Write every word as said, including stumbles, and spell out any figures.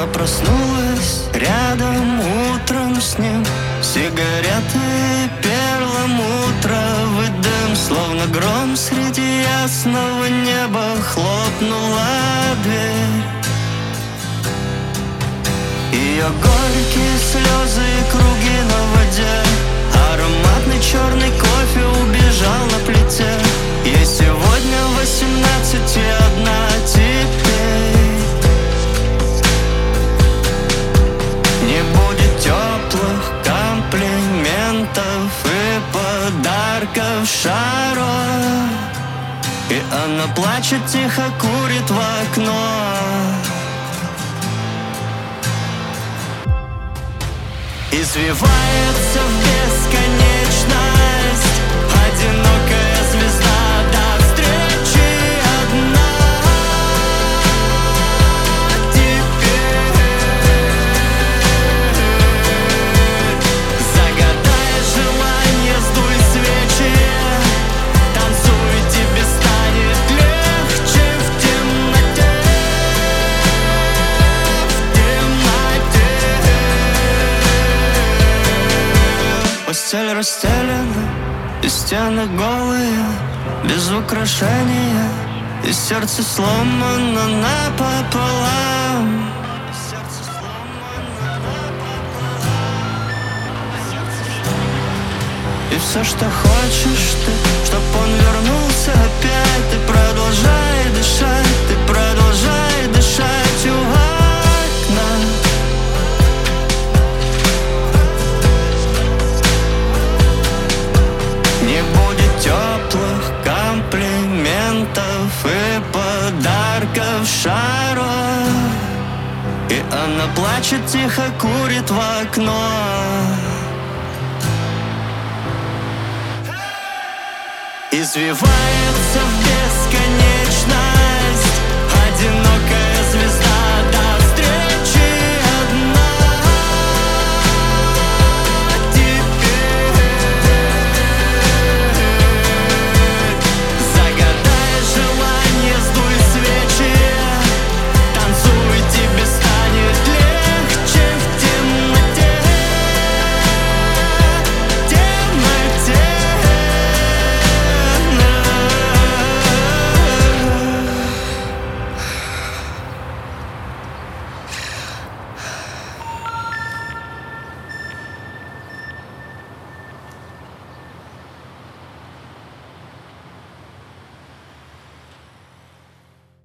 Она проснулась рядом утром с ним. Сигареты перламутровый дым, словно гром среди ясного неба хлопнула дверь. Ее горькие слезы и круги на воде, ароматный черный кофе убежал на плите. Ей сегодня восемнадцать и одна теперь. Не будет теплых комплиментов и подарков Шаро. И она плачет, тихо курит в окно. Извивается в бесконечность одинокая звезда. До встречи одна теперь. Загадай желание, сдуй свечи, танцуй, тебе станет легче в темноте. В темноте. Постель расстелена, и стены голые, без украшения, и сердце сломано напополам. И все, что хочешь ты, чтоб он вернулся опять. Ты продолжай дышать, ты продолжай дышать у окна. Не будет теплых комплиментов и подарков Шаро. И она плачет, тихо курит в окно. Извивается в бесконечность